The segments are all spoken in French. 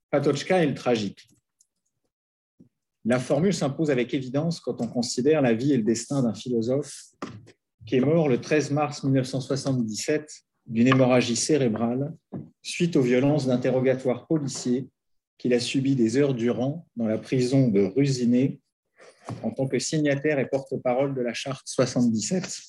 Patočka et le tragique. La formule s'impose avec évidence quand on considère la vie et le destin d'un philosophe qui est mort le 13 mars 1977 d'une hémorragie cérébrale suite aux violences d'interrogatoires policiers qu'il a subies des heures durant dans la prison de Ruziné en tant que signataire et porte-parole de la Charte 77.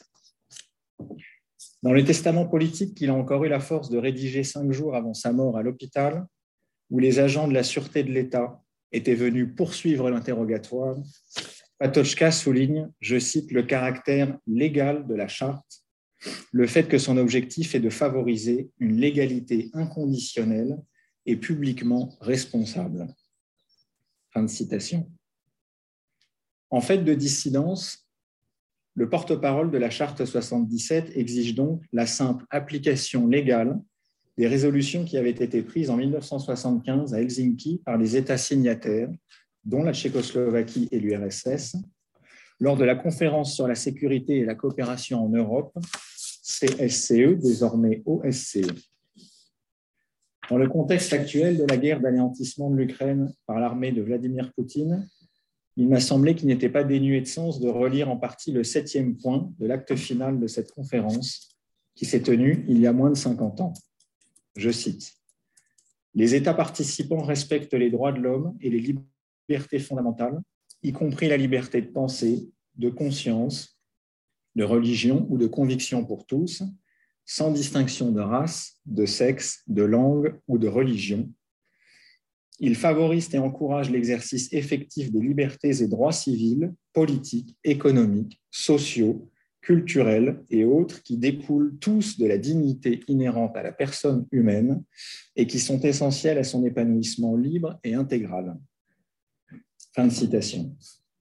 Dans le testament politique qu'il a encore eu la force de rédiger 5 jours avant sa mort à l'hôpital, où les agents de la sûreté de l'État étaient venus poursuivre l'interrogatoire, Patočka souligne, je cite, le caractère légal de la charte, le fait que son objectif est de favoriser une légalité inconditionnelle et publiquement responsable. Fin de citation. En fait de dissidence, le porte-parole de la charte 77 exige donc la simple application légale des résolutions qui avaient été prises en 1975 à Helsinki par les États signataires, dont la Tchécoslovaquie et l'URSS, lors de la conférence sur la sécurité et la coopération en Europe, CSCE, désormais OSCE. Dans le contexte actuel de la guerre d'anéantissement de l'Ukraine par l'armée de Vladimir Poutine, il m'a semblé qu'il n'était pas dénué de sens de relire en partie le 7e point de l'acte final de cette conférence qui s'est tenue il y a moins de 50 ans. Je cite, « Les États participants respectent les droits de l'homme et les libertés fondamentales, y compris la liberté de pensée, de conscience, de religion ou de conviction pour tous, sans distinction de race, de sexe, de langue ou de religion. Ils favorisent et encouragent l'exercice effectif des libertés et droits civils, politiques, économiques, sociaux, culturels et autres qui découlent tous de la dignité inhérente à la personne humaine et qui sont essentiels à son épanouissement libre et intégral. » Fin de citation.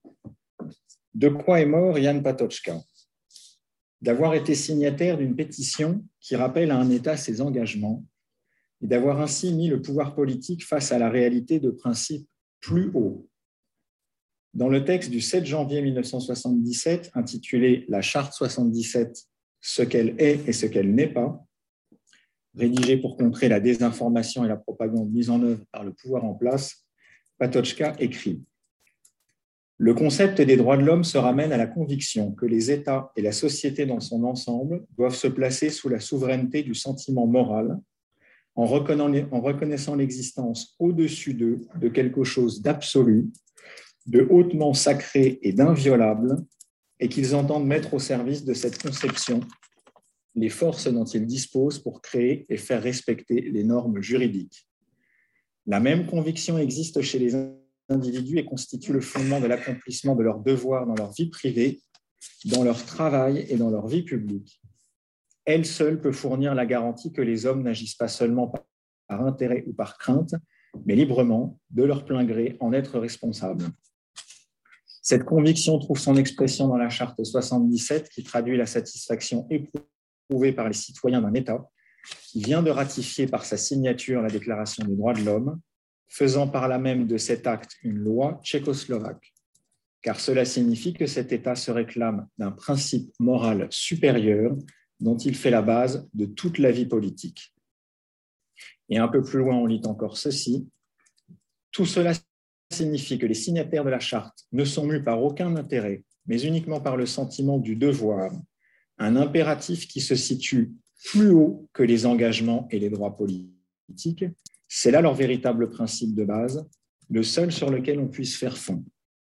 De quoi est mort Jan Patočka? D'avoir été signataire d'une pétition qui rappelle à un État ses engagements et d'avoir ainsi mis le pouvoir politique face à la réalité de principes plus hauts. Dans le texte du 7 janvier 1977, intitulé « La Charte 77, ce qu'elle est et ce qu'elle n'est pas », rédigé pour contrer la désinformation et la propagande mise en œuvre par le pouvoir en place, Patočka écrit « Le concept des droits de l'homme se ramène à la conviction que les États et la société dans son ensemble doivent se placer sous la souveraineté du sentiment moral en reconnaissant l'existence au-dessus d'eux de quelque chose d'absolu, de hautement sacré et d'inviolable, et qu'ils entendent mettre au service de cette conception les forces dont ils disposent pour créer et faire respecter les normes juridiques. La même conviction existe chez les individus et constitue le fondement de l'accomplissement de leurs devoirs dans leur vie privée, dans leur travail et dans leur vie publique. Elle seule peut fournir la garantie que les hommes n'agissent pas seulement par intérêt ou par crainte, mais librement, de leur plein gré, en être responsables. Cette conviction trouve son expression dans la Charte 77 qui traduit la satisfaction éprouvée par les citoyens d'un État qui vient de ratifier par sa signature la Déclaration des droits de l'homme, faisant par là même de cet acte une loi tchécoslovaque, car cela signifie que cet État se réclame d'un principe moral supérieur dont il fait la base de toute la vie politique. Et un peu plus loin, on lit encore ceci. Tout cela signifie que les signataires de la charte ne sont mus par aucun intérêt, mais uniquement par le sentiment du devoir, un impératif qui se situe plus haut que les engagements et les droits politiques. C'est là leur véritable principe de base, le seul sur lequel on puisse faire fond.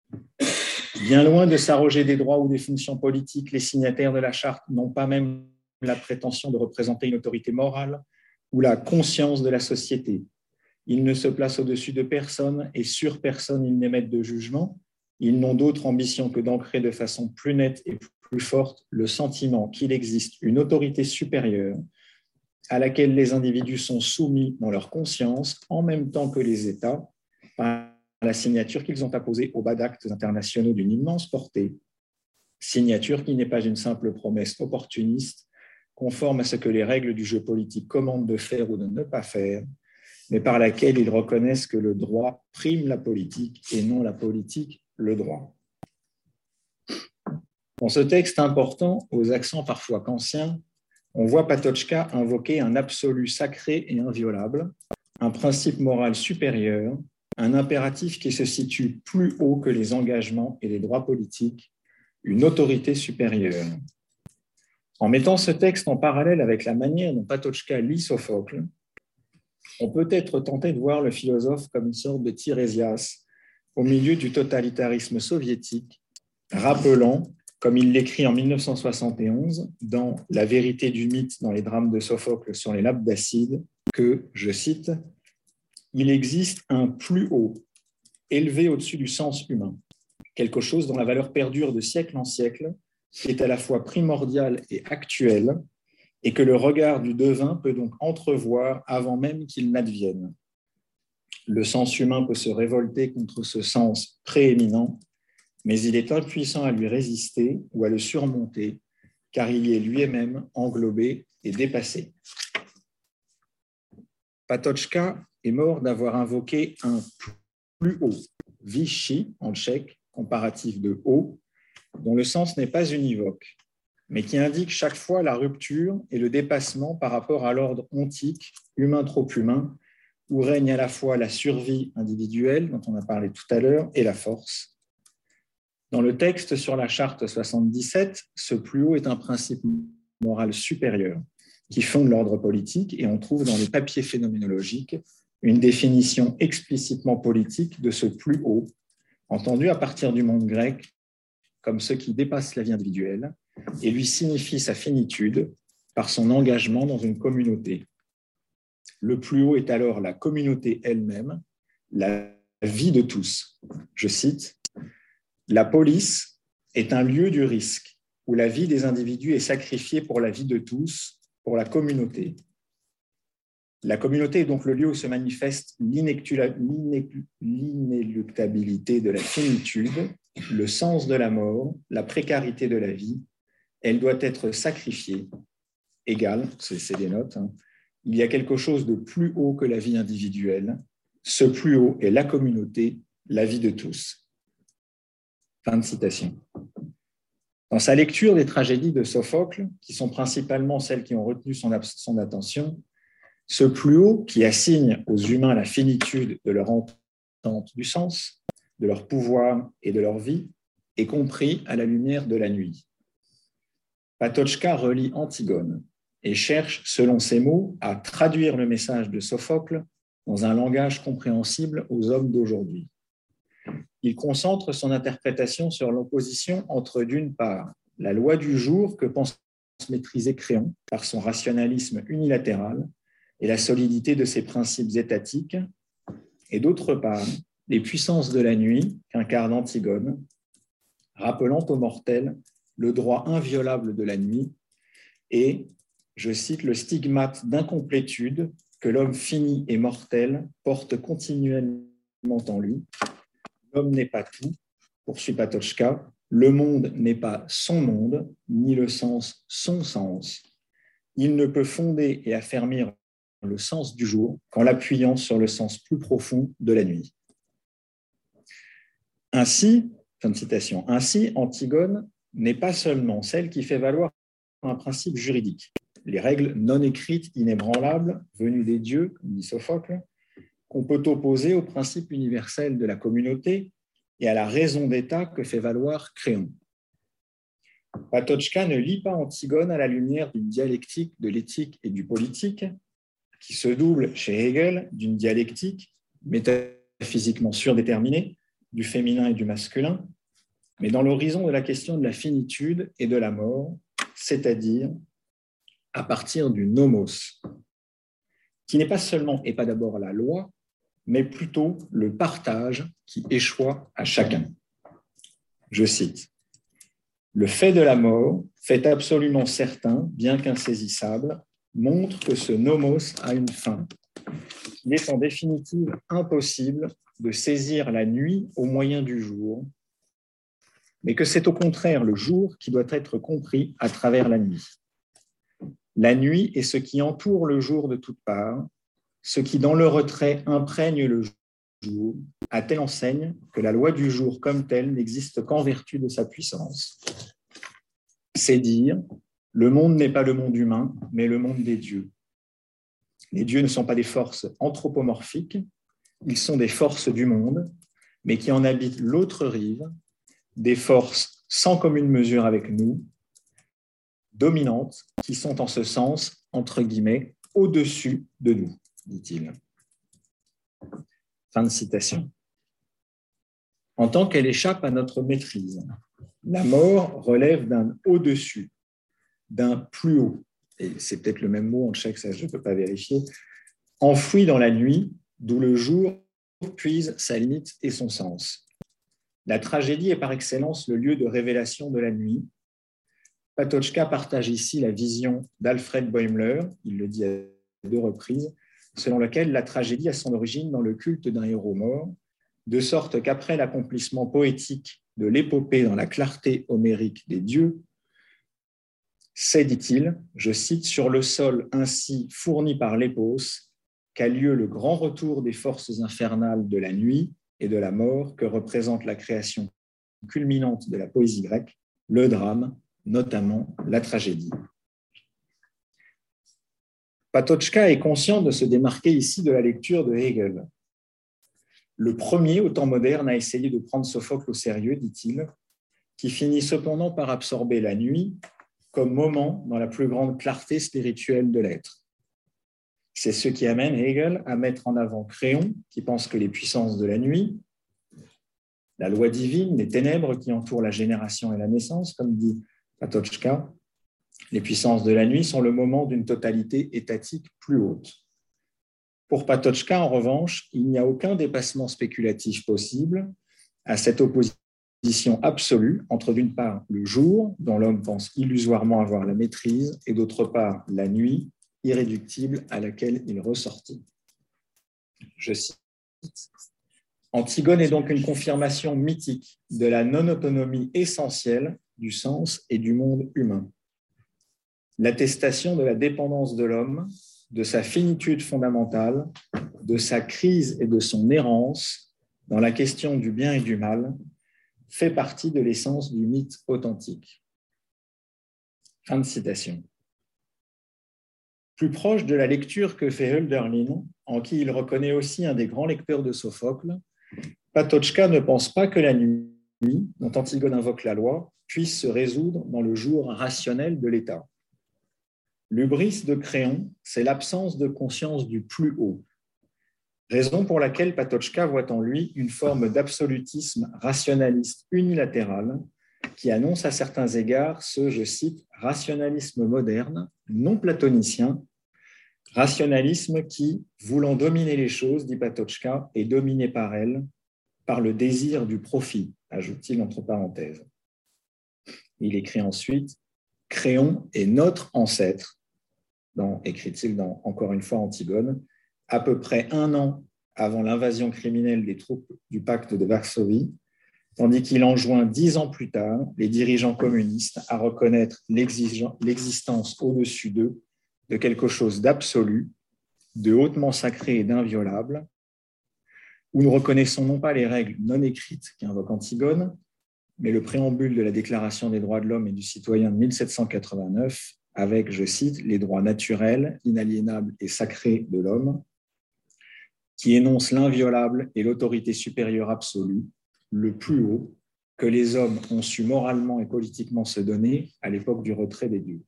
Bien loin de s'arroger des droits ou des fonctions politiques, les signataires de la charte n'ont pas même la prétention de représenter une autorité morale ou la conscience de la société. Ils ne se placent au-dessus de personne et sur personne ils n'émettent de jugement. Ils n'ont d'autre ambition que d'ancrer de façon plus nette et plus forte le sentiment qu'il existe une autorité supérieure à laquelle les individus sont soumis dans leur conscience en même temps que les États par la signature qu'ils ont apposée au bas d'actes internationaux d'une immense portée, signature qui n'est pas une simple promesse opportuniste conforme à ce que les règles du jeu politique commandent de faire ou de ne pas faire, mais par laquelle ils reconnaissent que le droit prime la politique et non la politique le droit. Dans ce texte important, aux accents parfois kantiens, on voit Patočka invoquer un absolu sacré et inviolable, un principe moral supérieur, un impératif qui se situe plus haut que les engagements et les droits politiques, une autorité supérieure. En mettant ce texte en parallèle avec la manière dont Patočka lit Sophocle, on peut être tenté de voir le philosophe comme une sorte de Tirésias au milieu du totalitarisme soviétique, rappelant, comme il l'écrit en 1971 dans La vérité du mythe dans les drames de Sophocle sur les lampes d'acide, que, je cite, « Il existe un plus haut, élevé au-dessus du sens humain, quelque chose dont la valeur perdure de siècle en siècle, qui est à la fois primordial et actuel, et que le regard du devin peut donc entrevoir avant même qu'il n'advienne. Le sens humain peut se révolter contre ce sens prééminent, mais il est impuissant à lui résister ou à le surmonter, car il y est lui-même englobé et dépassé. » Patočka est mort d'avoir invoqué un plus haut, Vyšší en tchèque, comparatif de haut, dont le sens n'est pas univoque, mais qui indique chaque fois la rupture et le dépassement par rapport à l'ordre ontique, humain trop humain, où règne à la fois la survie individuelle, dont on a parlé tout à l'heure, et la force. Dans le texte sur la charte 77, ce plus haut est un principe moral supérieur qui fonde l'ordre politique, et on trouve dans les papiers phénoménologiques une définition explicitement politique de ce plus haut, entendu à partir du monde grec comme ce qui dépasse la vie individuelle et lui signifie sa finitude par son engagement dans une communauté. Le plus haut est alors la communauté elle-même, la vie de tous. Je cite, « La police est un lieu du risque où la vie des individus est sacrifiée pour la vie de tous, pour la communauté. La communauté est donc le lieu où se manifeste l'inéluctabilité de la finitude, le sens de la mort, la précarité de la vie. Elle doit être sacrifiée, égale, c'est des notes, hein. Il y a quelque chose de plus haut que la vie individuelle. Ce plus haut est la communauté, la vie de tous. » Fin de citation. Dans sa lecture des tragédies de Sophocle, qui sont principalement celles qui ont retenu son attention, ce plus haut qui assigne aux humains la finitude de leur entente du sens, de leur pouvoir et de leur vie, est compris à la lumière de la nuit. Patočka relit Antigone et cherche, selon ses mots, à traduire le message de Sophocle dans un langage compréhensible aux hommes d'aujourd'hui. Il concentre son interprétation sur l'opposition entre, d'une part, la loi du jour que pense maîtriser Créon par son rationalisme unilatéral et la solidité de ses principes étatiques, et d'autre part, les puissances de la nuit qu'incarne Antigone, rappelant aux mortels le droit inviolable de la nuit et, je cite, le stigmate d'incomplétude que l'homme fini et mortel porte continuellement en lui. L'homme n'est pas tout, poursuit Patočka, le monde n'est pas son monde, ni le sens son sens. Il ne peut fonder et affermir le sens du jour qu'en l'appuyant sur le sens plus profond de la nuit. Ainsi, fin de citation, ainsi, Antigone n'est pas seulement celle qui fait valoir un principe juridique, les règles non écrites inébranlables venues des dieux, comme dit Sophocle, qu'on peut opposer au principe universel de la communauté et à la raison d'État que fait valoir Créon. Patočka ne lit pas Antigone à la lumière d'une dialectique de l'éthique et du politique, qui se double chez Hegel d'une dialectique métaphysiquement surdéterminée du féminin et du masculin, mais dans l'horizon de la question de la finitude et de la mort, c'est-à-dire à partir du nomos, qui n'est pas seulement et pas d'abord la loi, mais plutôt le partage qui échoit à chacun. Je cite, « Le fait de la mort, fait absolument certain, bien qu'insaisissable, montre que ce nomos a une fin. Il est en définitive impossible de saisir la nuit au moyen du jour, mais que c'est au contraire le jour qui doit être compris à travers la nuit. La nuit est ce qui entoure le jour de toutes parts, ce qui dans le retrait imprègne le jour, à telle enseigne que la loi du jour comme telle n'existe qu'en vertu de sa puissance. C'est dire, le monde n'est pas le monde humain, mais le monde des dieux. Les dieux ne sont pas des forces anthropomorphiques, ils sont des forces du monde, mais qui en habitent l'autre rive, des forces sans commune mesure avec nous, dominantes, qui sont en ce sens, entre guillemets, au-dessus de nous, dit-il. Fin de citation. En tant qu'elle échappe à notre maîtrise, la mort relève d'un au-dessus, d'un plus haut, et c'est peut-être le même mot en tchèque, ça je ne peux pas vérifier, enfoui dans la nuit, d'où le jour puise sa limite et son sens. La tragédie est par excellence le lieu de révélation de la nuit. Patočka partage ici la vision d'Alfred Bäumler, il le dit à 2 reprises, selon laquelle la tragédie a son origine dans le culte d'un héros mort, de sorte qu'après l'accomplissement poétique de l'épopée dans la clarté homérique des dieux, c'est, dit-il, je cite, sur le sol ainsi fourni par l'épos qu'a lieu le grand retour des forces infernales de la nuit et de la mort que représente la création culminante de la poésie grecque, le drame, notamment la tragédie. Patočka est conscient de se démarquer ici de la lecture de Hegel. Le premier, au temps moderne, a essayé de prendre Sophocle au sérieux, dit-il, qui finit cependant par absorber la nuit comme moment dans la plus grande clarté spirituelle de l'être. C'est ce qui amène Hegel à mettre en avant Créon, qui pense que les puissances de la nuit, la loi divine, les ténèbres qui entourent la génération et la naissance, comme dit Patočka, les puissances de la nuit sont le moment d'une totalité étatique plus haute. Pour Patočka, en revanche, il n'y a aucun dépassement spéculatif possible à cette opposition absolue entre, d'une part, le jour, dont l'homme pense illusoirement avoir la maîtrise, et d'autre part, la nuit, irréductible à laquelle il ressortit. Je cite. Antigone est donc une confirmation mythique de la non-autonomie essentielle du sens et du monde humain. L'attestation de la dépendance de l'homme, de sa finitude fondamentale, de sa crise et de son errance dans la question du bien et du mal, fait partie de l'essence du mythe authentique. Fin de citation. Plus proche de la lecture que fait Hölderlin, en qui il reconnaît aussi un des grands lecteurs de Sophocle, Patočka ne pense pas que la nuit, dont Antigone invoque la loi, puisse se résoudre dans le jour rationnel de l'État. L'hubris de Créon, c'est l'absence de conscience du plus haut, raison pour laquelle Patočka voit en lui une forme d'absolutisme rationaliste unilatéral qui annonce à certains égards ce, je cite, rationalisme moderne, non platonicien, rationalisme qui, voulant dominer les choses, dit Patočka, est dominé par elles, par le désir du profit, ajoute-t-il entre parenthèses. Il écrit ensuite « Créon est notre ancêtre », écrit-il dans, encore une fois, Antigone, à peu près 1 an avant l'invasion criminelle des troupes du pacte de Varsovie, tandis qu'il enjoint 10 ans plus tard les dirigeants communistes à reconnaître l'existence au-dessus d'eux de quelque chose d'absolu, de hautement sacré et d'inviolable, où nous reconnaissons non pas les règles non écrites qu'invoque Antigone, mais le préambule de la Déclaration des droits de l'homme et du citoyen de 1789, avec, je cite, les droits naturels, inaliénables et sacrés de l'homme, qui énonce l'inviolable et l'autorité supérieure absolue, le plus haut, que les hommes ont su moralement et politiquement se donner à l'époque du retrait des dieux.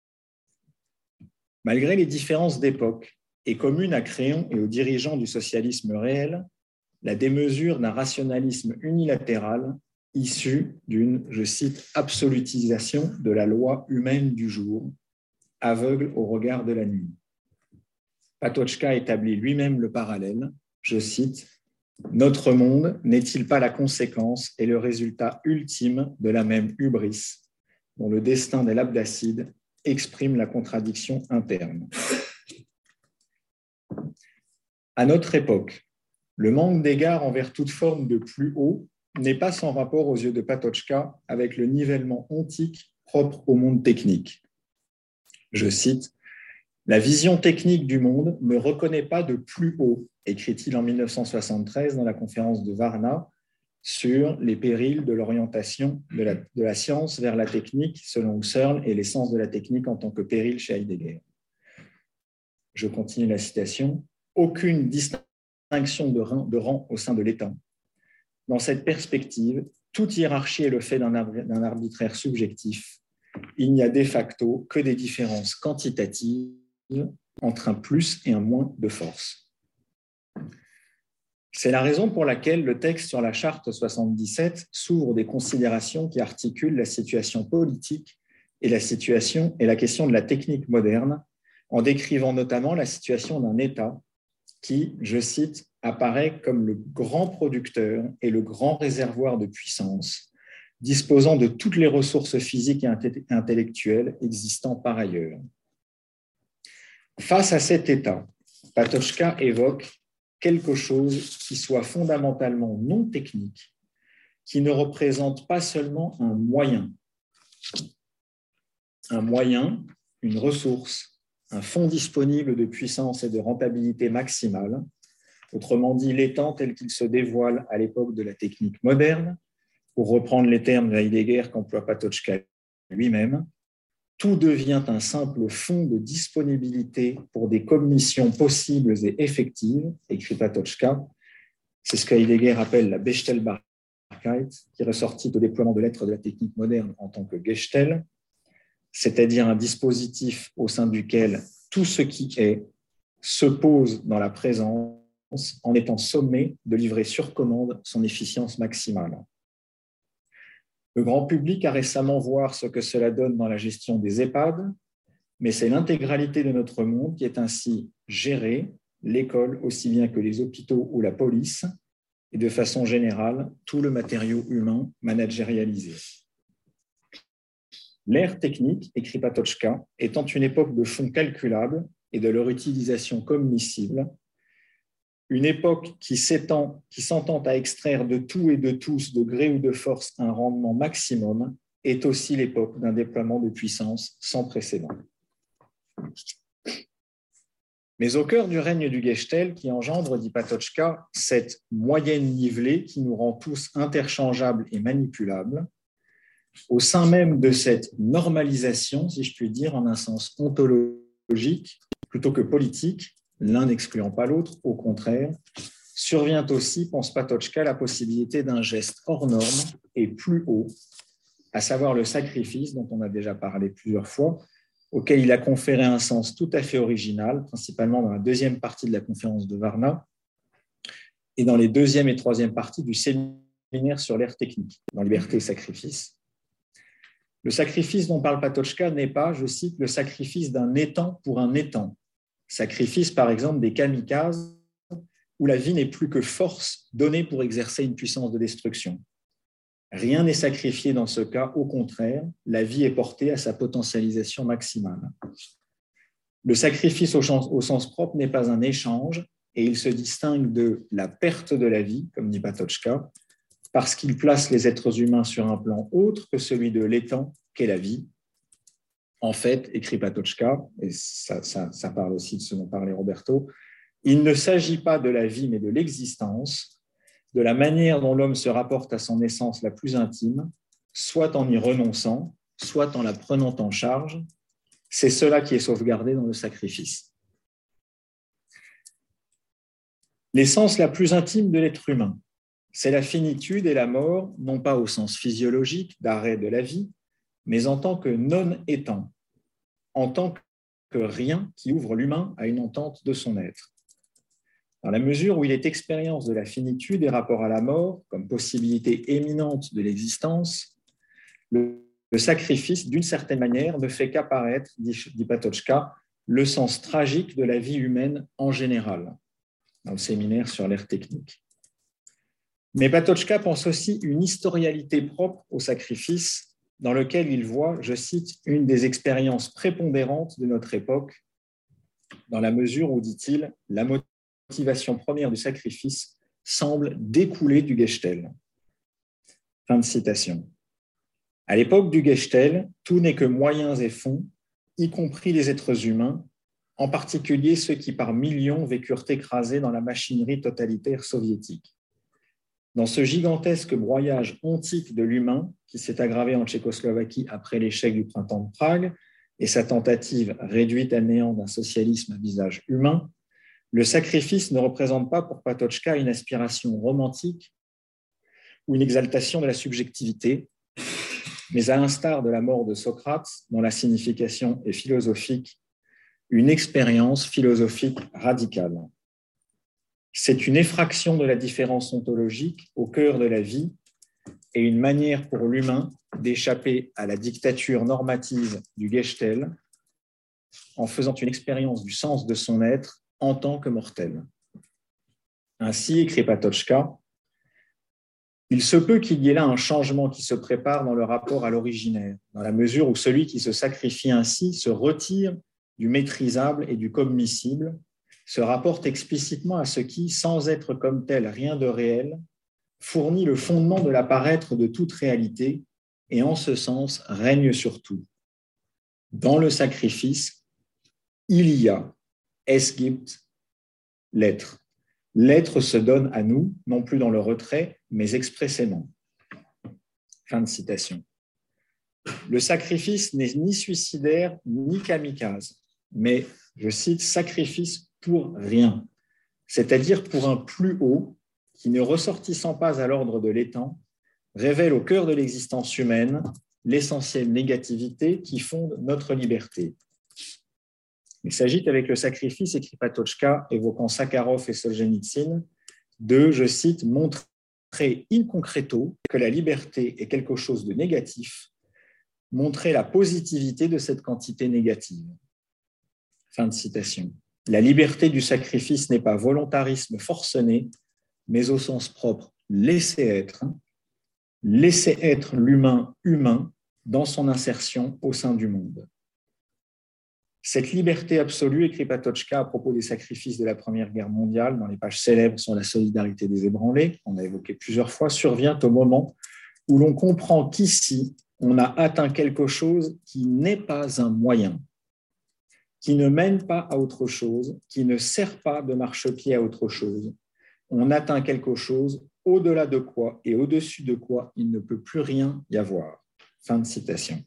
Malgré les différences d'époque et communes à Créon et aux dirigeants du socialisme réel, la démesure d'un rationalisme unilatéral issu d'une, je cite, absolutisation de la loi humaine du jour, aveugle au regard de la nuit. Patočka établit lui-même le parallèle, je cite, « Notre monde n'est-il pas la conséquence et le résultat ultime de la même hubris, dont le destin des Labdacides exprime la contradiction interne ?» À notre époque, le manque d'égard envers toute forme de plus haut n'est pas sans rapport aux yeux de Patočka avec le nivellement ontique propre au monde technique. Je cite, « La vision technique du monde ne reconnaît pas de plus haut », écrit-il en 1973 dans la conférence de Varna sur les périls de l'orientation de la science vers la technique selon Husserl et l'essence de la technique en tant que péril chez Heidegger. je continue la citation, aucune distinction de rang au sein de l'État. Dans cette perspective, toute hiérarchie est le fait d'un arbitraire subjectif. Il n'y a de facto que des différences quantitatives entre un plus et un moins de force. C'est la raison pour laquelle le texte sur la Charte 77 s'ouvre des considérations qui articulent la situation politique et la question de la technique moderne, en décrivant notamment la situation d'un État qui, je cite, apparaît comme le grand producteur et le grand réservoir de puissance, disposant de toutes les ressources physiques et intellectuelles existant par ailleurs. Face à cet état, Patočka évoque quelque chose qui soit fondamentalement non technique, qui ne représente pas seulement un moyen, une ressource, un fonds disponible de puissance et de rentabilité maximale, autrement dit l'étang tel qu'il se dévoile à l'époque de la technique moderne, pour reprendre les termes de Heidegger qu'emploie Patočka lui-même, tout devient un simple fonds de disponibilité pour des cognitions possibles et effectives, écrit Patočka. C'est ce que Heidegger appelle la Bestellbarkeit, qui ressortit au déploiement de l'être de la technique moderne en tant que Gestell, c'est-à-dire un dispositif au sein duquel tout ce qui est se pose dans la présence en étant sommé de livrer sur commande son efficience maximale. Le grand public a récemment vu ce que cela donne dans la gestion des EHPAD, mais c'est l'intégralité de notre monde qui est ainsi gérée, l'école aussi bien que les hôpitaux ou la police, et de façon générale, tout le matériau humain managérialisé. L'ère technique, écrit Patočka, étant une époque de fonds calculables et de leur utilisation commissible, une époque qui s'entend à extraire de tout et de tous, de gré ou de force, un rendement maximum, est aussi l'époque d'un déploiement de puissance sans précédent. Mais au cœur du règne du Gestell, qui engendre, dit Patočka, cette moyenne nivelée qui nous rend tous interchangeables et manipulables, au sein même de cette normalisation, si je puis dire, en un sens ontologique plutôt que politique, l'un n'excluant pas l'autre, au contraire, survient aussi, pense Patočka, la possibilité d'un geste hors norme et plus haut, à savoir le sacrifice dont on a déjà parlé plusieurs fois, auquel il a conféré un sens tout à fait original, principalement dans la deuxième partie de la conférence de Varna et dans les deuxième et troisième parties du séminaire sur l'ère technique, dans Liberté et Sacrifice. Le sacrifice dont parle Patočka n'est pas, je cite, le sacrifice d'un étang pour un étang. Sacrifice, par exemple, des kamikazes, où la vie n'est plus que force donnée pour exercer une puissance de destruction. Rien n'est sacrifié dans ce cas, au contraire, la vie est portée à sa potentialisation maximale. Le sacrifice au sens propre n'est pas un échange, et il se distingue de la perte de la vie, comme dit Patočka, parce qu'il place les êtres humains sur un plan autre que celui de l'étang qu'est la vie. En fait, écrit Patočka, et ça parle aussi de ce dont parlait Roberto, il ne s'agit pas de la vie, mais de l'existence, de la manière dont l'homme se rapporte à son essence la plus intime, soit en y renonçant, soit en la prenant en charge. C'est cela qui est sauvegardé dans le sacrifice. L'essence la plus intime de l'être humain, c'est la finitude et la mort, non pas au sens physiologique d'arrêt de la vie, mais en tant que non-étant, en tant que rien qui ouvre l'humain à une entente de son être. Dans la mesure où il est expérience de la finitude et rapport à la mort, comme possibilité éminente de l'existence, le sacrifice, d'une certaine manière, ne fait qu'apparaître, dit Patočka, le sens tragique de la vie humaine en général, dans le séminaire sur l'ère technique. Mais Patočka pense aussi une historialité propre au sacrifice, dans lequel il voit, je cite, une des expériences prépondérantes de notre époque, dans la mesure où, dit-il, la motivation première du sacrifice semble découler du Gestell. Fin de citation. À l'époque du Gestell, tout n'est que moyens et fonds, y compris les êtres humains, en particulier ceux qui par millions vécurent écrasés dans la machinerie totalitaire soviétique. Dans ce gigantesque broyage ontique de l'humain qui s'est aggravé en Tchécoslovaquie après l'échec du printemps de Prague, et sa tentative réduite à néant d'un socialisme à visage humain, le sacrifice ne représente pas pour Patočka une aspiration romantique ou une exaltation de la subjectivité, mais à l'instar de la mort de Socrate, dont la signification est philosophique, une expérience philosophique radicale. C'est une effraction de la différence ontologique au cœur de la vie et une manière pour l'humain d'échapper à la dictature normative du Gestell en faisant une expérience du sens de son être en tant que mortel. Ainsi, écrit Patočka, il se peut qu'il y ait là un changement qui se prépare dans le rapport à l'originaire, dans la mesure où celui qui se sacrifie ainsi se retire du maîtrisable et du commissible, se rapporte explicitement à ce qui, sans être comme tel rien de réel, fournit le fondement de l'apparaître de toute réalité et en ce sens règne sur tout. Dans le sacrifice, il y a, es gibt, l'être. L'être se donne à nous, non plus dans le retrait, mais expressément. Fin de citation. Le sacrifice n'est ni suicidaire ni kamikaze, mais, je cite, sacrifice pour rien, c'est-à-dire pour un plus haut qui, ne ressortissant pas à l'ordre de l'étang, révèle au cœur de l'existence humaine l'essentielle négativité qui fonde notre liberté. Il s'agit avec le sacrifice, écrit Patočka, évoquant Sakharov et Solzhenitsyn, de, je cite, montrer in concreto que la liberté est quelque chose de négatif, montrer la positivité de cette quantité négative. Fin de citation. La liberté du sacrifice n'est pas volontarisme forcené, mais au sens propre, laisser être l'humain humain dans son insertion au sein du monde. Cette liberté absolue, écrit Patočka à propos des sacrifices de la Première Guerre mondiale, dans les pages célèbres sur la solidarité des ébranlés, qu'on a évoqué plusieurs fois, survient au moment où l'on comprend qu'ici, on a atteint quelque chose qui n'est pas un moyen, qui ne mène pas à autre chose, qui ne sert pas de marchepied à autre chose. On atteint quelque chose au-delà de quoi et au-dessus de quoi il ne peut plus rien y avoir. Fin de citation.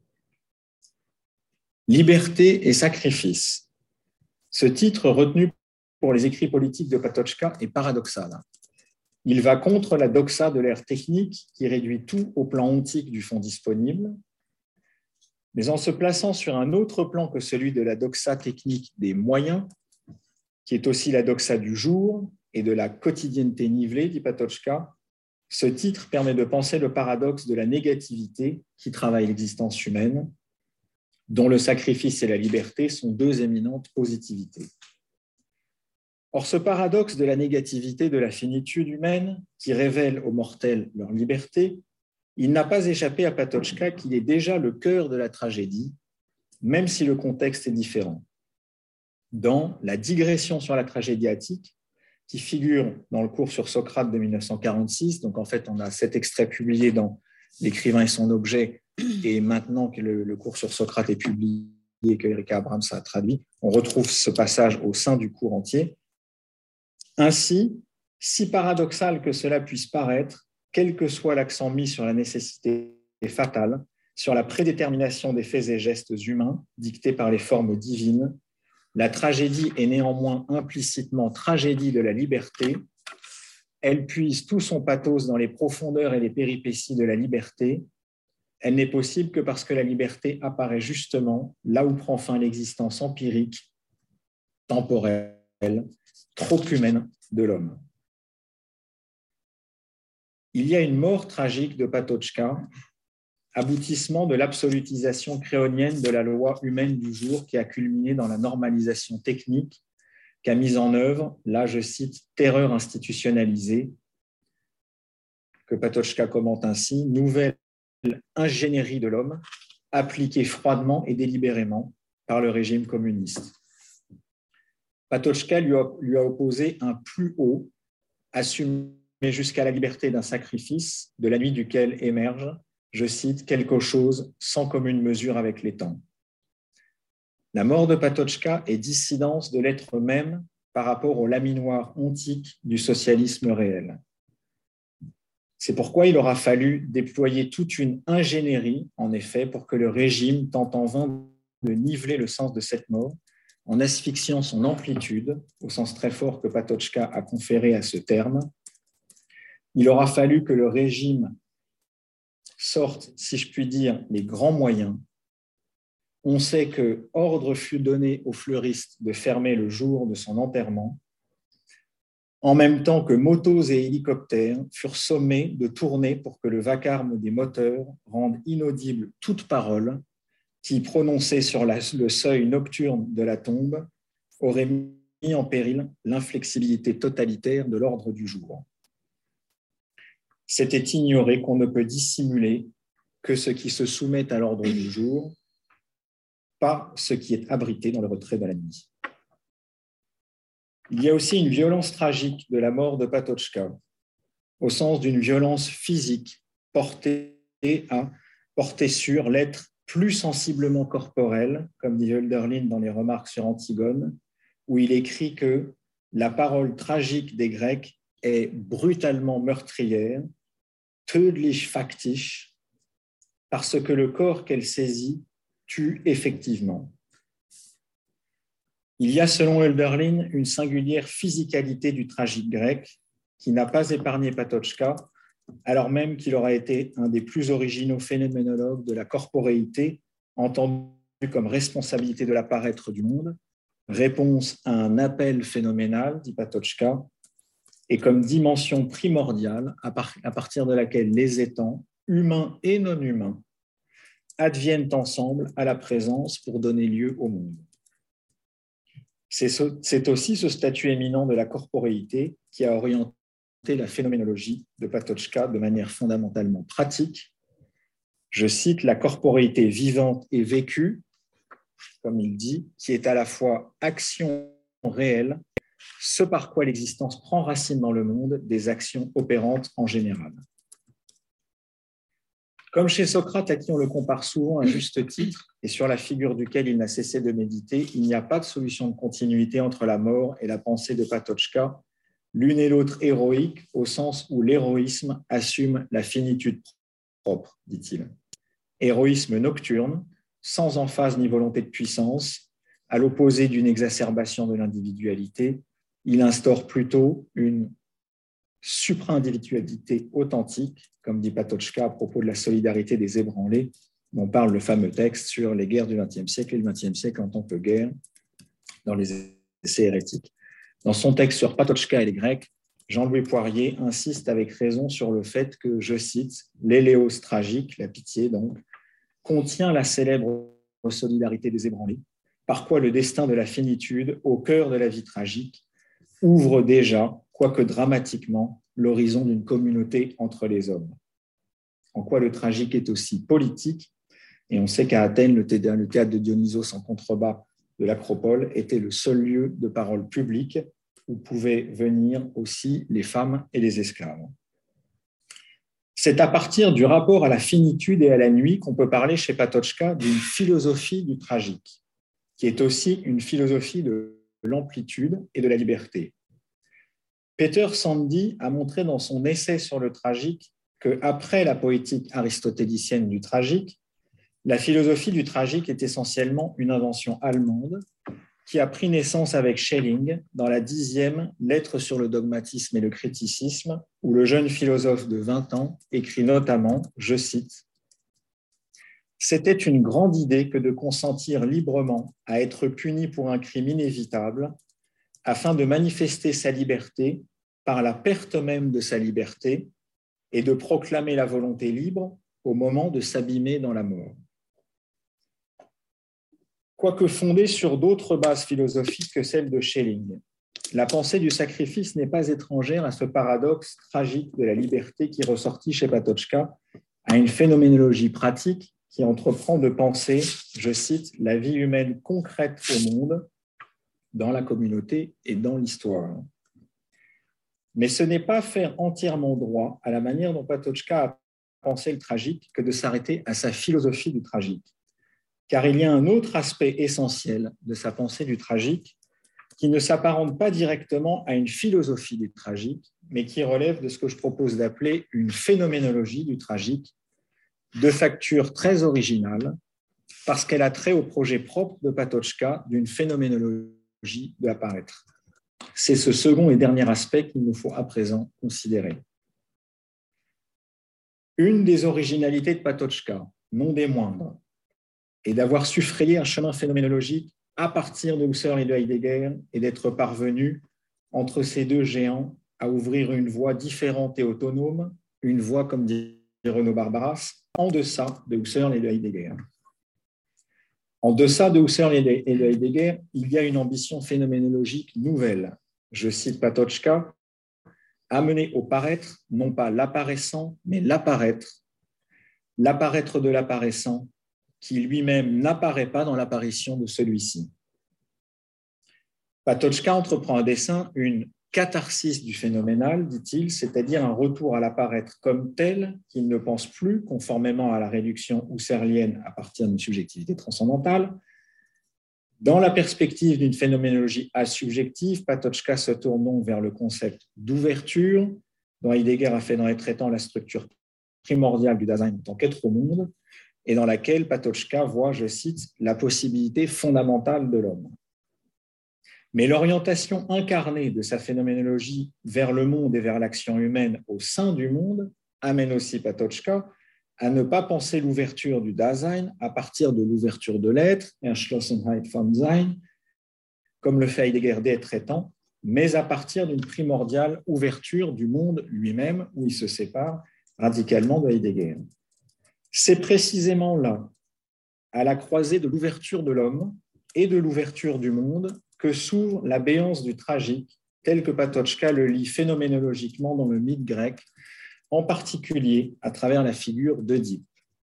Liberté et sacrifice. Ce titre retenu pour les écrits politiques de Patočka est paradoxal. Il va contre la doxa de l'ère technique qui réduit tout au plan ontique du fonds disponible, mais en se plaçant sur un autre plan que celui de la doxa technique des moyens, qui est aussi la doxa du jour et de la quotidienneté nivelée, dit Patočka, ce titre permet de penser le paradoxe de la négativité qui travaille l'existence humaine, dont le sacrifice et la liberté sont deux éminentes positivités. Or, ce paradoxe de la négativité de la finitude humaine, qui révèle aux mortels leur liberté, il n'a pas échappé à Patočka qu'il est déjà le cœur de la tragédie, même si le contexte est différent. Dans La digression sur la tragédie attique, qui figure dans le cours sur Socrate de 1946, donc en fait on a cet extrait publié dans L'écrivain et son objet, et maintenant que le cours sur Socrate est publié et que Erika Abrams a traduit, on retrouve ce passage au sein du cours entier. Ainsi, si paradoxal que cela puisse paraître, quel que soit l'accent mis sur la nécessité fatale, sur la prédétermination des faits et gestes humains dictés par les formes divines, la tragédie est néanmoins implicitement tragédie de la liberté. Elle puise tout son pathos dans les profondeurs et les péripéties de la liberté. Elle n'est possible que parce que la liberté apparaît justement là où prend fin l'existence empirique, temporelle, trop humaine de l'homme. Il y a une mort tragique de Patočka, aboutissement de l'absolutisation créonienne de la loi humaine du jour qui a culminé dans la normalisation technique qu'a mise en œuvre, là je cite, « terreur institutionnalisée », que Patočka commente ainsi, « nouvelle ingénierie de l'homme, appliquée froidement et délibérément par le régime communiste ». Patočka lui a opposé un plus haut, assumé jusqu'à la liberté d'un sacrifice, de la nuit duquel émerge, je cite, « quelque chose sans commune mesure avec les temps ». La mort de Patočka est dissidence de l'être même par rapport au laminoir ontique du socialisme réel. C'est pourquoi il aura fallu déployer toute une ingénierie, en effet, pour que le régime tente en vain de niveler le sens de cette mort en asphyxiant son amplitude, au sens très fort que Patočka a conféré à ce terme. Il aura fallu que le régime sorte, si je puis dire, les grands moyens. On sait que ordre fut donné au fleuriste de fermer le jour de son enterrement, en même temps que motos et hélicoptères furent sommés de tourner pour que le vacarme des moteurs rende inaudible toute parole qui, prononcée sur le seuil nocturne de la tombe, aurait mis en péril l'inflexibilité totalitaire de l'ordre du jour. C'était ignorer qu'on ne peut dissimuler que ce qui se soumet à l'ordre du jour, pas ce qui est abrité dans le retrait de la nuit. Il y a aussi une violence tragique de la mort de Patočka, au sens d'une violence physique portée sur l'être plus sensiblement corporel, comme dit Hölderlin dans les remarques sur Antigone, où il écrit que la parole tragique des Grecs est brutalement meurtrière, tödlich faktisch, parce que le corps qu'elle saisit tue effectivement. Il y a, selon Hölderlin, une singulière physicalité du tragique grec qui n'a pas épargné Patočka, alors même qu'il aura été un des plus originaux phénoménologues de la corporéité, entendu comme responsabilité de l'apparaître du monde, réponse à un appel phénoménal, dit Patočka, et comme dimension primordiale à partir de laquelle les étangs, humains et non humains, adviennent ensemble à la présence pour donner lieu au monde. C'est aussi ce statut éminent de la corporéité qui a orienté la phénoménologie de Patočka de manière fondamentalement pratique. Je cite, la corporéité vivante et vécue, comme il dit, qui est à la fois action réelle, ce par quoi l'existence prend racine dans le monde des actions opérantes en général. Comme chez Socrate, à qui on le compare souvent à juste titre, et sur la figure duquel il n'a cessé de méditer, il n'y a pas de solution de continuité entre la mort et la pensée de Patočka, l'une et l'autre héroïque, au sens où l'héroïsme assume la finitude propre, dit-il. Héroïsme nocturne, sans emphase ni volonté de puissance, à l'opposé d'une exacerbation de l'individualité, il instaure plutôt une supra-individualité authentique, comme dit Patočka à propos de la solidarité des ébranlés, dont parle le fameux texte sur les guerres du XXe siècle et le XXe siècle en tant que guerre dans les essais hérétiques. Dans son texte sur Patočka et les Grecs, Jean-Louis Poirier insiste avec raison sur le fait que, je cite, « l'éléos tragique, la pitié donc, contient la célèbre solidarité des ébranlés, par quoi le destin de la finitude, au cœur de la vie tragique, ouvre déjà, quoique dramatiquement, l'horizon d'une communauté entre les hommes. En quoi le tragique est aussi politique, et on sait qu'à Athènes, le théâtre de Dionysos en contrebas de l'Acropole était le seul lieu de parole publique où pouvaient venir aussi les femmes et les esclaves. C'est à partir du rapport à la finitude et à la nuit qu'on peut parler chez Patočka d'une philosophie du tragique, qui est aussi une philosophie de l'amplitude et de la liberté. Peter Sandy a montré dans son essai sur le tragique qu'après la poétique aristotélicienne du tragique, la philosophie du tragique est essentiellement une invention allemande qui a pris naissance avec Schelling dans la 10e Lettre sur le dogmatisme et le criticisme, où le jeune philosophe de 20 ans écrit notamment, je cite, « C'était une grande idée que de consentir librement à être puni pour un crime inévitable, afin de manifester sa liberté par la perte même de sa liberté et de proclamer la volonté libre au moment de s'abîmer dans la mort. » Quoique fondée sur d'autres bases philosophiques que celle de Schelling, la pensée du sacrifice n'est pas étrangère à ce paradoxe tragique de la liberté qui ressortit chez Patočka à une phénoménologie pratique qui entreprend de penser, je cite, « la vie humaine concrète au monde, dans la communauté et dans l'histoire. » Mais ce n'est pas faire entièrement droit à la manière dont Patočka a pensé le tragique que de s'arrêter à sa philosophie du tragique. Car il y a un autre aspect essentiel de sa pensée du tragique qui ne s'apparente pas directement à une philosophie du tragique, mais qui relève de ce que je propose d'appeler une phénoménologie du tragique, de facture très originale, parce qu'elle a trait au projet propre de Patočka d'une phénoménologie de l'apparaître. C'est ce second et dernier aspect qu'il nous faut à présent considérer. Une des originalités de Patočka, non des moindres, est d'avoir su frayer un chemin phénoménologique à partir de Husserl et de Heidegger et d'être parvenu, entre ces deux géants, à ouvrir une voie différente et autonome, une voie, comme dit Renaud Barbaras, en deçà de Husserl et de Heidegger. En deçà de Husserl et de Heidegger, il y a une ambition phénoménologique nouvelle. Je cite Patočka, amener au paraître, non pas l'apparaissant, mais l'apparaître de l'apparaissant, qui lui-même n'apparaît pas dans l'apparition de celui-ci. Patočka entreprend à dessein une catharsis du phénoménal, dit-il, c'est-à-dire un retour à l'apparaître comme tel qu'il ne pense plus, conformément à la réduction husserlienne à partir d'une subjectivité transcendantale. Dans la perspective d'une phénoménologie asubjective, Patočka se tourne donc vers le concept d'ouverture, dont Heidegger a fait dans les traitants la structure primordiale du Dasein en tant qu'être au monde, et dans laquelle Patočka voit, je cite, la possibilité fondamentale de l'homme. Mais l'orientation incarnée de sa phénoménologie vers le monde et vers l'action humaine au sein du monde amène aussi Patočka à ne pas penser l'ouverture du Dasein à partir de l'ouverture de l'être, Erschlossenheit vom Sein, comme le fait Heidegger dès traitant, mais à partir d'une primordiale ouverture du monde lui-même, où il se sépare radicalement de Heidegger. C'est précisément là, à la croisée de l'ouverture de l'homme et de l'ouverture du monde, que s'ouvre la béance du tragique, tel que Patočka le lit phénoménologiquement dans le mythe grec, en particulier à travers la figure d'Œdipe.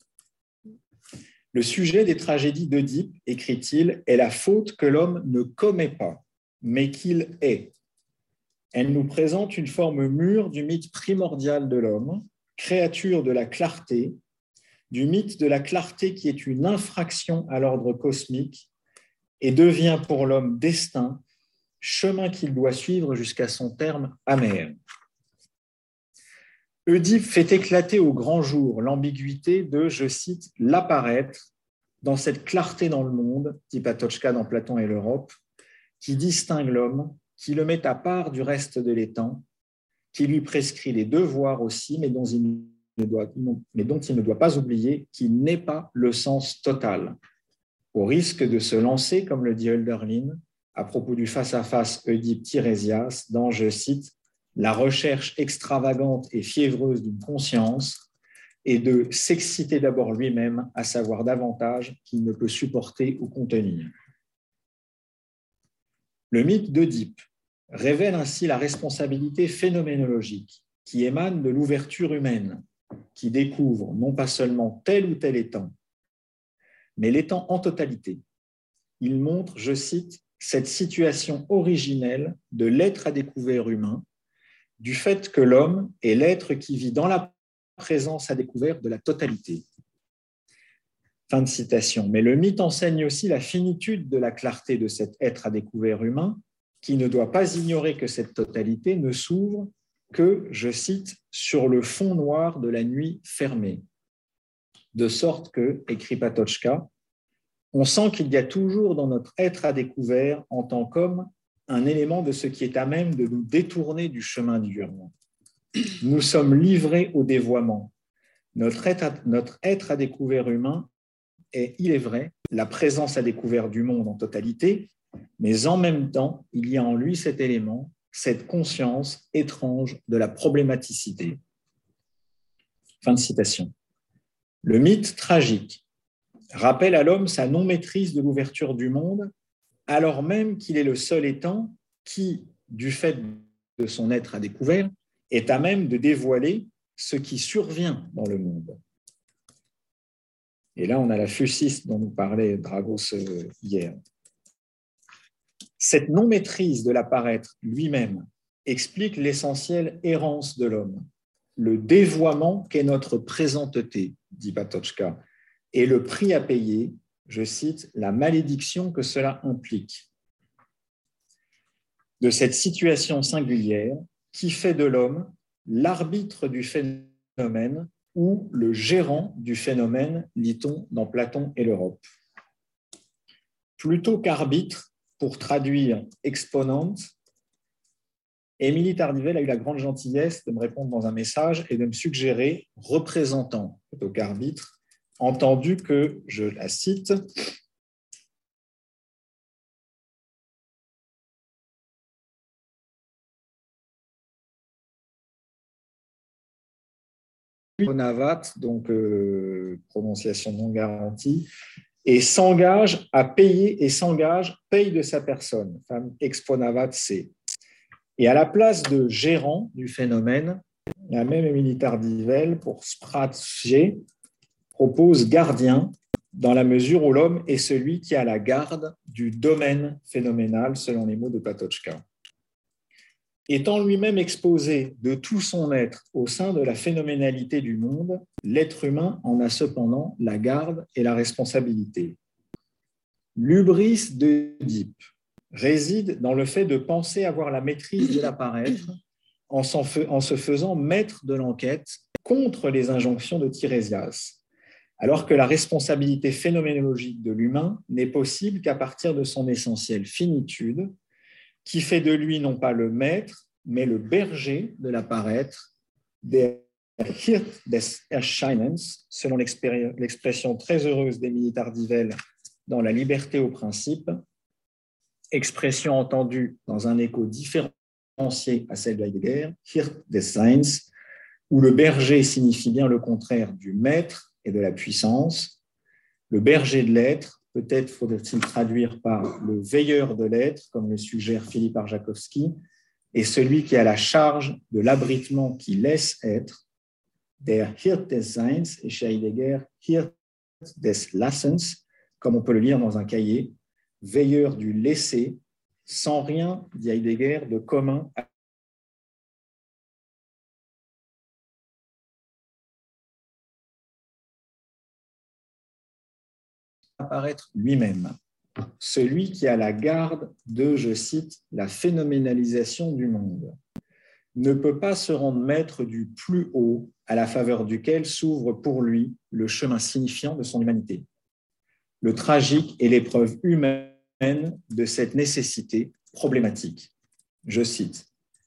Le sujet des tragédies d'Œdipe, écrit-il, est la faute que l'homme ne commet pas, mais qu'il est. Elle nous présente une forme mûre du mythe primordial de l'homme, créature de la clarté, du mythe de la clarté qui est une infraction à l'ordre cosmique et devient pour l'homme destin, chemin qu'il doit suivre jusqu'à son terme amer. Œdipe fait éclater au grand jour l'ambiguïté de, je cite, l'apparaître dans cette clarté dans le monde, dit Patočka dans Platon et l'Europe, qui distingue l'homme, qui le met à part du reste de l'étang, qui lui prescrit les devoirs aussi, mais dont il ne doit pas oublier qu'il n'est pas le sens total, au risque de se lancer, comme le dit Hölderlin, à propos du face-à-face Œdipe-Tirésias, dans, je cite, la recherche extravagante et fiévreuse d'une conscience et de s'exciter d'abord lui-même à savoir davantage qu'il ne peut supporter ou contenir. Le mythe d'Œdipe révèle ainsi la responsabilité phénoménologique qui émane de l'ouverture humaine, qui découvre non pas seulement tel ou tel étang, mais l'étang en totalité. Il montre, je cite, cette situation originelle de l'être à découvert humain, du fait que l'homme est l'être qui vit dans la présence à découvert de la totalité. Fin de citation. Mais le mythe enseigne aussi la finitude de la clarté de cet être à découvert humain, qui ne doit pas ignorer que cette totalité ne s'ouvre que, je cite, sur le fond noir de la nuit fermée. De sorte que, écrit Patočka, on sent qu'il y a toujours dans notre être à découvert, en tant qu'homme, un élément de ce qui est à même de nous détourner du chemin dur. Nous sommes livrés au dévoiement. Notre être à découvert humain est, il est vrai, la présence à découvert du monde en totalité, mais en même temps, il y a en lui cet élément, cette conscience étrange de la problématicité. Fin de citation. Le mythe tragique rappelle à l'homme sa non-maîtrise de l'ouverture du monde, alors même qu'il est le seul étant qui, du fait de son être à découvert, est à même de dévoiler ce qui survient dans le monde. Et là, on a la physis dont nous parlait Dragos hier. Cette non-maîtrise de l'apparaître lui-même explique l'essentielle errance de l'homme, le dévoiement qu'est notre présenteté, dit Patočka, et le prix à payer, je cite, la malédiction que cela implique. De cette situation singulière qui fait de l'homme l'arbitre du phénomène ou le gérant du phénomène, lit-on dans Platon et l'Europe. Plutôt qu'arbitre, pour traduire exponente, Émilie Tardivelle a eu la grande gentillesse de me répondre dans un message et de me suggérer représentant plutôt qu'arbitre, entendu que, je la cite, Navat, donc prononciation non garantie, et s'engage à payer et s'engage, paye de sa personne, femme exponavat C. Et à la place de gérant du phénomène, la même Émilie Tardivelle, pour Spratt-G, propose gardien, dans la mesure où l'homme est celui qui a la garde du domaine phénoménal, selon les mots de Patočka. Étant lui-même exposé de tout son être au sein de la phénoménalité du monde, l'être humain en a cependant la garde et la responsabilité. L'hubris d'Oedipe réside dans le fait de penser avoir la maîtrise de l'apparaître en se faisant maître de l'enquête contre les injonctions de Tirésias, alors que la responsabilité phénoménologique de l'humain n'est possible qu'à partir de son essentielle finitude, qui fait de lui non pas le maître, mais le berger de l'apparaître, der Hirt des Erscheinens, selon l'expression très heureuse d'Émilie Tardivelle dans La liberté au principe, expression entendue dans un écho différencié à celle de Heidegger, Hirt des Seins, où le berger signifie bien le contraire du maître et de la puissance. Le berger de l'être, peut-être faudrait-il traduire par le veilleur de l'être, comme le suggère Philippe Arjakovski, est celui qui a la charge de l'abritement qui laisse être, der Hirt des Seins, et chez Heidegger, Hirt des Lassens, comme on peut le lire dans un cahier, veilleur du laisser, sans rien, dit Heidegger, de commun à apparaître lui-même. Celui qui a la garde de, je cite, la phénoménalisation du monde, ne peut pas se rendre maître du plus haut à la faveur duquel s'ouvre pour lui le chemin signifiant de son humanité. Le tragique est l'épreuve humaine de cette nécessité problématique. Je cite,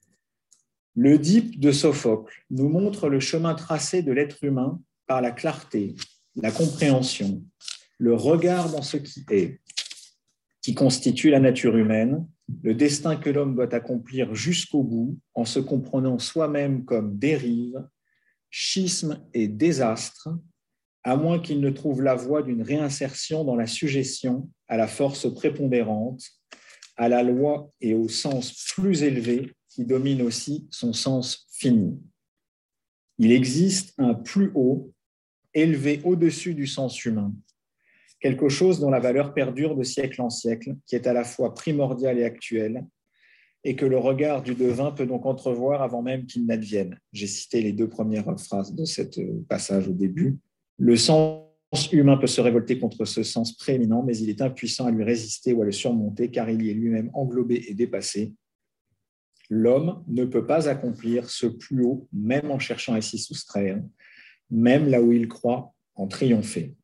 « L'Oedipe de Sophocle nous montre le chemin tracé de l'être humain par la clarté, la compréhension, le regard dans ce qui est, qui constitue la nature humaine, le destin que l'homme doit accomplir jusqu'au bout en se comprenant soi-même comme dérive, schisme et désastre, à moins qu'il ne trouve la voie d'une réinsertion dans la suggestion à la force prépondérante, à la loi et au sens plus élevé qui domine aussi son sens fini. Il existe un plus haut, élevé au-dessus du sens humain, quelque chose dont la valeur perdure de siècle en siècle, qui est à la fois primordial et actuel, et que le regard du devin peut donc entrevoir avant même qu'il n'advienne. J'ai cité les deux premières phrases de ce passage au début. Le sens humain peut se révolter contre ce sens prééminent, mais il est impuissant à lui résister ou à le surmonter, car il y est lui-même englobé et dépassé. L'homme ne peut pas accomplir ce plus haut, même en cherchant à s'y soustraire, même là où il croit en triompher.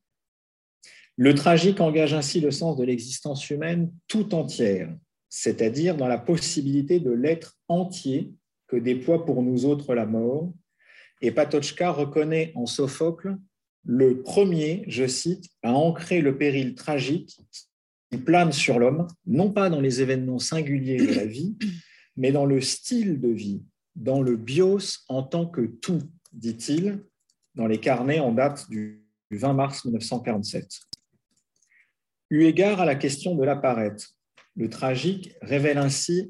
Le tragique engage ainsi le sens de l'existence humaine tout entière, c'est-à-dire dans la possibilité de l'être entier que déploie pour nous autres la mort. Et Patočka reconnaît en Sophocle le premier, je cite, à ancrer le péril tragique qui plane sur l'homme, non pas dans les événements singuliers de la vie, mais dans le style de vie, dans le bios en tant que tout, dit-il, dans les carnets en date du 20 mars 1947. Eu égard à la question de l'apparaître, le tragique révèle ainsi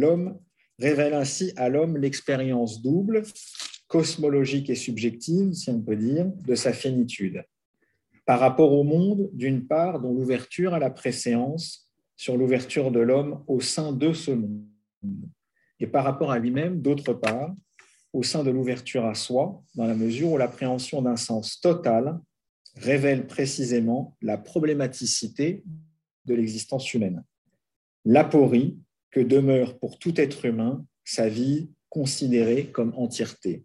à l'homme l'expérience double, cosmologique et subjective, si on peut dire, de sa finitude, par rapport au monde, d'une part, dont l'ouverture a la préséance sur l'ouverture de l'homme au sein de ce monde, et par rapport à lui-même, d'autre part, au sein de l'ouverture à soi, dans la mesure où l'appréhension d'un sens total révèle précisément la problématicité de l'existence humaine. L'aporie que demeure pour tout être humain sa vie considérée comme entièreté.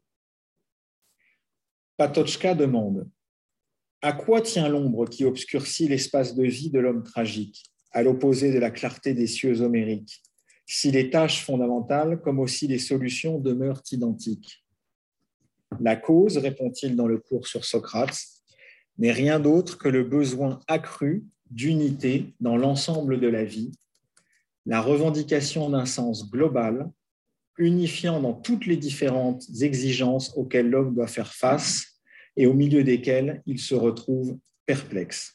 Patočka demande : à quoi tient l'ombre qui obscurcit l'espace de vie de l'homme tragique ? à l'opposé de la clarté des cieux homériques, si les tâches fondamentales comme aussi les solutions demeurent identiques. La cause, répond-il dans le cours sur Socrate, n'est rien d'autre que le besoin accru d'unité dans l'ensemble de la vie, la revendication d'un sens global, unifiant dans toutes les différentes exigences auxquelles l'homme doit faire face et au milieu desquelles il se retrouve perplexe.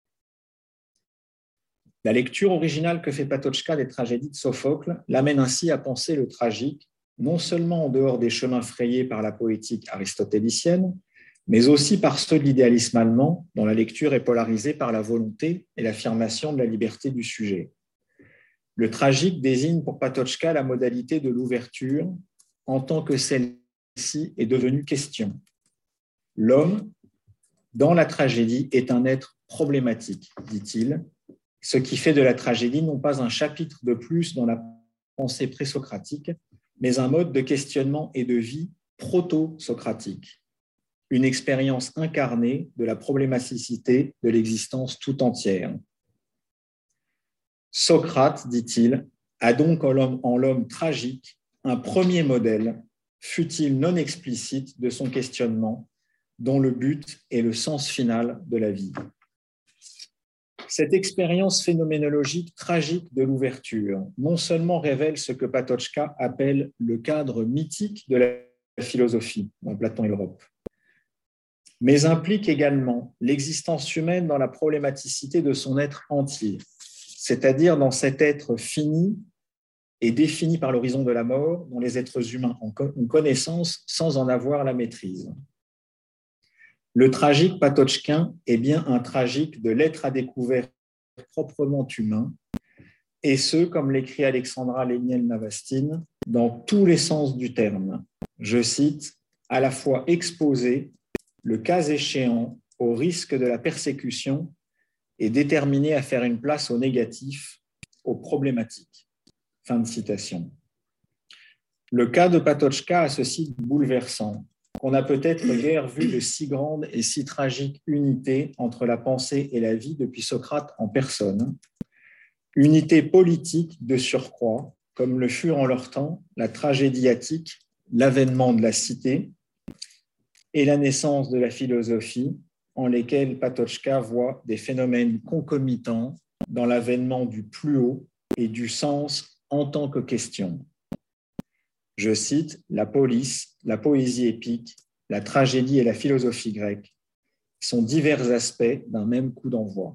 La lecture originale que fait Patočka des tragédies de Sophocle l'amène ainsi à penser le tragique, non seulement en dehors des chemins frayés par la poétique aristotélicienne, mais aussi par ceux de l'idéalisme allemand, dont la lecture est polarisée par la volonté et l'affirmation de la liberté du sujet. Le tragique désigne pour Patočka la modalité de l'ouverture en tant que celle-ci est devenue question. L'homme, dans la tragédie, est un être problématique, dit-il, ce qui fait de la tragédie non pas un chapitre de plus dans la pensée présocratique, mais un mode de questionnement et de vie proto-socratique, une expérience incarnée de la problématicité de l'existence tout entière. Socrate, dit-il, a donc en l'homme tragique un premier modèle, fût-il non explicite, de son questionnement, dont le but est le sens final de la vie. Cette expérience phénoménologique tragique de l'ouverture non seulement révèle ce que Patočka appelle le cadre mythique de la philosophie dans Platon et l'Europe, mais implique également l'existence humaine dans la problématicité de son être entier, c'est-à-dire dans cet être fini et défini par l'horizon de la mort dont les êtres humains ont connaissance sans en avoir la maîtrise. Le tragique patočkin est bien un tragique de l'être à découvert proprement humain, et ce, comme l'écrit Alexandra Léniel-Navastine, dans tous les sens du terme. Je cite, à la fois exposé, le cas échéant, au risque de la persécution et déterminé à faire une place au négatif, aux problématiques. Fin de citation. Le cas de Patočka a ceci de bouleversant, qu'on n'a peut-être guère vu de si grande et si tragique unité entre la pensée et la vie depuis Socrate en personne, unité politique de surcroît, comme le furent en leur temps la tragédie attique, l'avènement de la cité et la naissance de la philosophie, en lesquels Patočka voit des phénomènes concomitants dans l'avènement du plus haut et du sens en tant que question. Je cite, la police, la poésie épique, la tragédie et la philosophie grecque sont divers aspects d'un même coup d'envoi.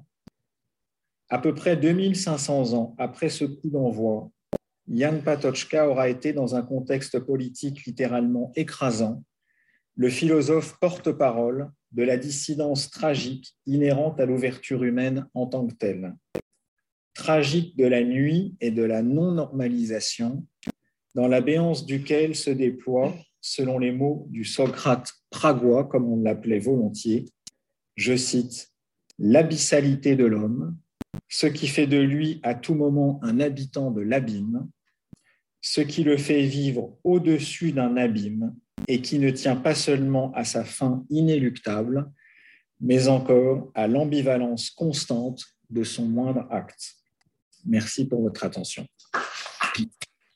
À peu près 2500 ans après ce coup d'envoi, Jan Patočka aura été dans un contexte politique littéralement écrasant, le philosophe porte-parole de la dissidence tragique inhérente à l'ouverture humaine en tant que telle. Tragique de la nuit et de la non-normalisation, dans la béance duquel se déploie, selon les mots du Socrate pragois, comme on l'appelait volontiers, je cite, « l'abyssalité de l'homme, ce qui fait de lui à tout moment un habitant de l'abîme, ce qui le fait vivre au-dessus d'un abîme et qui ne tient pas seulement à sa fin inéluctable, mais encore à l'ambivalence constante de son moindre acte. » Merci pour votre attention.